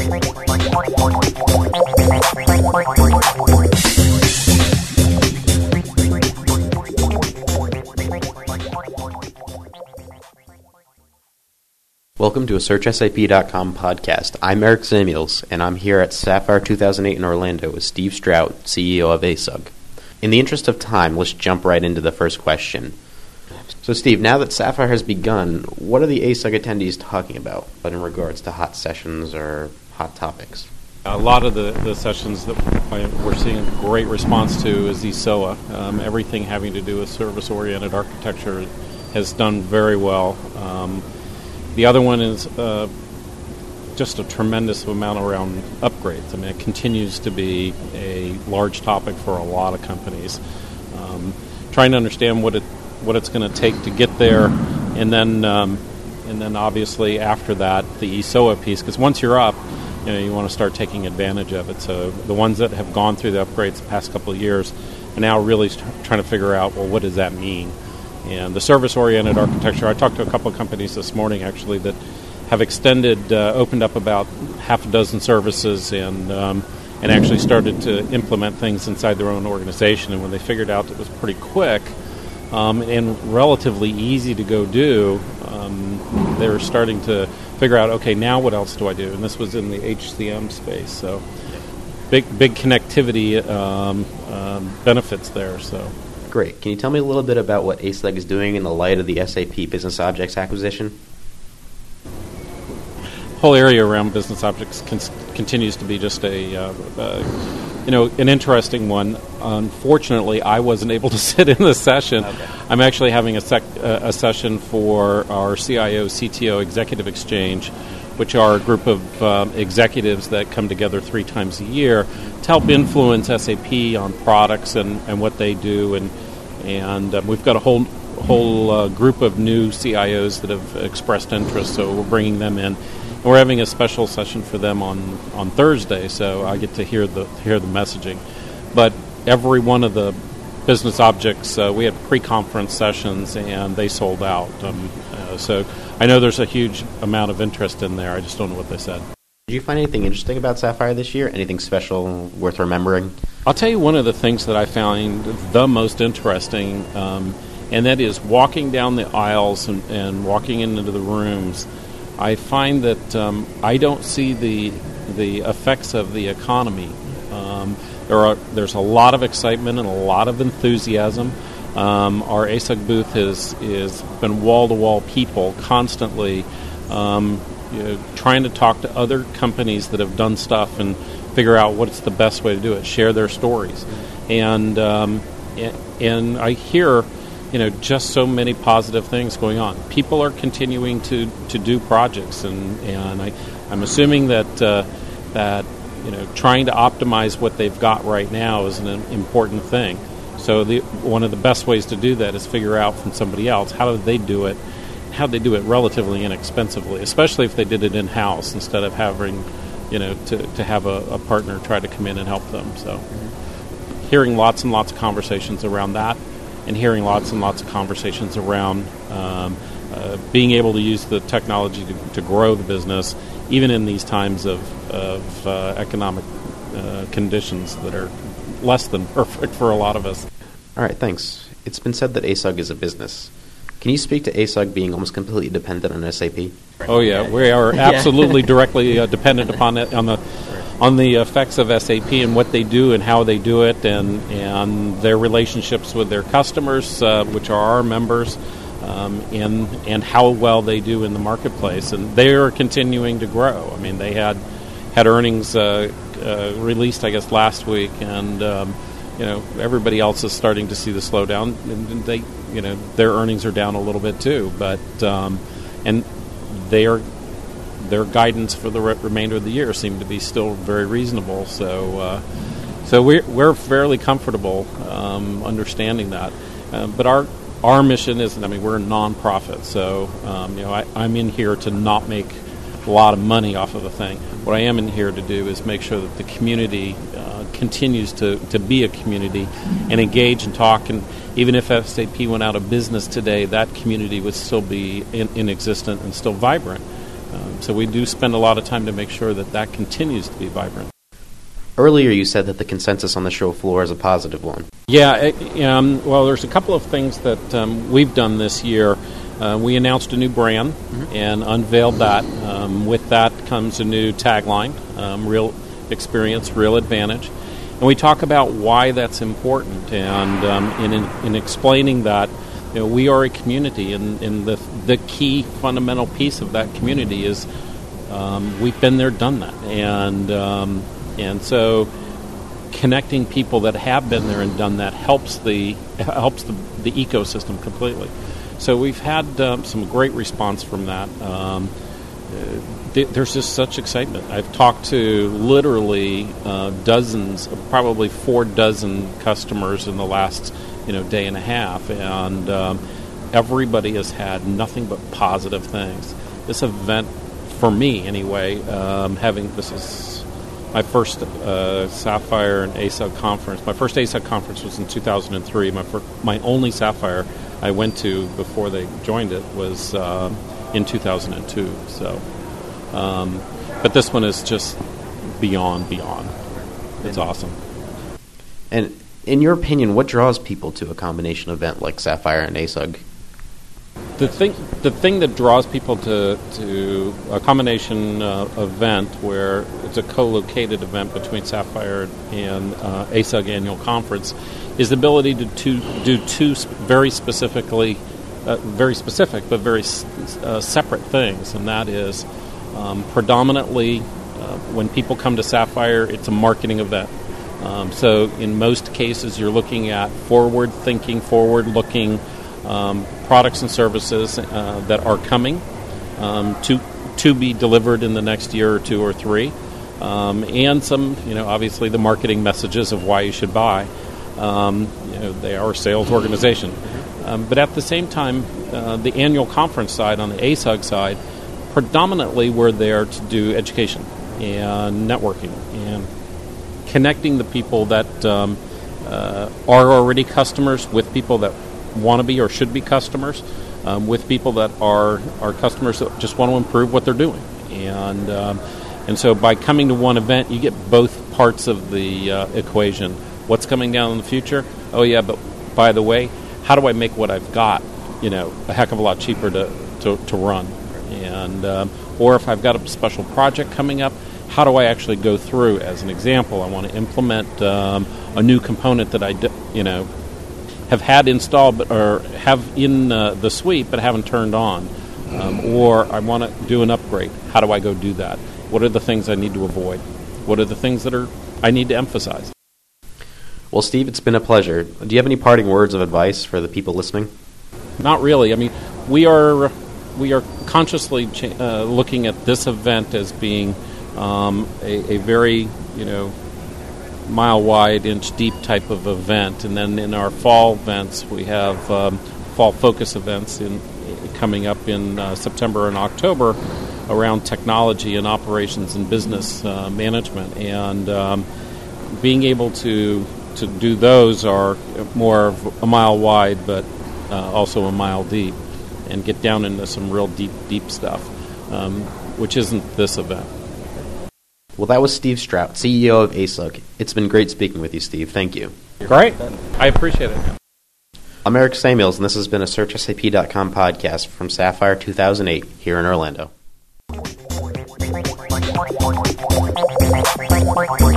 Welcome to a SearchSAP.com podcast. I'm Eric Samuels, and I'm here at Sapphire 2008 in Orlando with Steve Strout, CEO of ASUG. In the interest of time, let's jump right into the first question. So, Steve, now that Sapphire has begun, what are the ASUG attendees talking about in regards to hot sessions or hot topics? A lot of the sessions that we're seeing a great response to is ESOA. Everything having to do with service-oriented architecture has done very well. The other one is just a tremendous amount around upgrades. I mean, it continues to be a large topic for a lot of companies. Trying to understand what it's going to take to get there, and then obviously after that the ESOA piece. Because once you're up, you want to start taking advantage of it. So the ones that have gone through the upgrades the past couple of years are now really trying to figure out, well, what does that mean? And the service-oriented architecture, I talked to a couple of companies this morning, actually, that have opened up about half a dozen services and actually started to implement things inside their own organization. And when they figured out it was pretty quick and relatively easy to go do, they were starting to figure out, okay, now what else do I do? And this was in the HCM space. So big connectivity benefits there. So. Great. Can you tell me a little bit about what ASUG is doing in the light of the SAP Business Objects acquisition? The whole area around business objects continues to be just an interesting one. Unfortunately, I wasn't able to sit in the session. Okay. I'm actually having a session for our CIO CTO Executive Exchange, which are a group of executives that come together 3 times a year to help influence SAP on products and what they do. And we've got a whole group of new CIOs that have expressed interest, so we're bringing them in. And we're having a special session for them on Thursday, so I get to hear the messaging. But every one of the business objects, we had pre-conference sessions, and they sold out. So I know there's a huge amount of interest in there. I just don't know what they said. Did you find anything interesting about Sapphire this year? Anything special worth remembering? I'll tell you one of the things that I found the most interesting, and that is walking down the aisles and walking into the rooms. I find that I don't see the effects of the economy. There's a lot of excitement and a lot of enthusiasm. Our ASUG booth has been wall-to-wall people constantly trying to talk to other companies that have done stuff and figure out what's the best way to do it, share their stories. And I hear just so many positive things going on. People are continuing to do projects, and I'm assuming that trying to optimize what they've got right now is an important thing. So one of the best ways to do that is figure out from somebody else how do they do it relatively inexpensively, especially if they did it in-house instead of having to have a partner try to come in and help them. So hearing lots and lots of conversations around that, and hearing lots and lots of conversations around being able to use the technology to grow the business, even in these times of economic conditions that are less than perfect for a lot of us. All right, thanks. It's been said that ASUG is a business. Can you speak to ASUG being almost completely dependent on SAP? Oh yeah, we are absolutely directly dependent upon it, on the effects of SAP and what they do and how they do it, and their relationships with their customers, which are our members, and how well they do in the marketplace. And they are continuing to grow. I mean, they had earnings released, I guess, last week, and everybody else is starting to see the slowdown, and they, their earnings are down a little bit too. But and their guidance for the remainder of the year seem to be still very reasonable. So we're fairly comfortable understanding that. But our mission isn't. I mean, we're a nonprofit, so I'm in here to not make a lot of money off of a thing. What I am in here to do is make sure that the community continues to be a community and engage and talk. And even if SAP went out of business today, that community would still be in existent and still vibrant. So we do spend a lot of time to make sure that continues to be vibrant. Earlier you said that the consensus on the show floor is a positive one. Yeah, well, there's a couple of things that we've done this year. We announced a new brand and unveiled that. With that comes a new tagline, Real Experience, Real Advantage. And we talk about why that's important. And in explaining that, we are a community, and the key fundamental piece of that community is we've been there, done that. And so connecting people that have been there and done that helps the ecosystem completely. So we've had some great response from that. There's just such excitement. I've talked to literally dozens, probably 4 dozen customers in the last day and a half, and everybody has had nothing but positive things. This event, for me anyway, this is my first Sapphire and ASUG conference. My first ASUG conference was in 2003. My only Sapphire I went to before they joined it was in 2002. So, but this one is just beyond. It's awesome. And in your opinion, what draws people to a combination event like Sapphire and ASUG? The thing that draws people to a combination event where it's a co-located event between Sapphire and ASUG annual conference is the ability to do two very specific but very separate things, and that is predominantly when people come to Sapphire, it's a marketing event. So in most cases, you're looking at forward-thinking, forward-looking products and services that are coming to be delivered in the next year or 2 or 3, and some, obviously the marketing messages of why you should buy. They are a sales organization, but at the same time, the annual conference side, on the ASUG side, predominantly we're there to do education and networking and connecting the people that are already customers with people that want to be or should be customers, with people that are customers that just want to improve what they're doing. And so by coming to one event, you get both parts of the equation. What's coming down in the future? Oh, yeah, but by the way, how do I make what I've got, a heck of a lot cheaper to run? And or if I've got a special project coming up, how do I actually go through? As an example, I want to implement a new component that I have had installed or have in the suite but haven't turned on, or I want to do an upgrade. How do I go do that? What are the things I need to avoid? What are the things that I need to emphasize? Well, Steve, it's been a pleasure. Do you have any parting words of advice for the people listening? Not really. I mean, we are consciously looking at this event as being a very mile wide, inch deep type of event, and then in our fall events we have fall focus events coming up in September and October around technology and operations and business management, and being able to do those are more of a mile wide but also a mile deep, and get down into some real deep stuff, which isn't this event. Well, that was Steve Strout, CEO of ASUG. It's been great speaking with you, Steve. Thank you. Great. I appreciate it. I'm Eric Samuels, and this has been a SearchSAP.com podcast from Sapphire 2008 here in Orlando.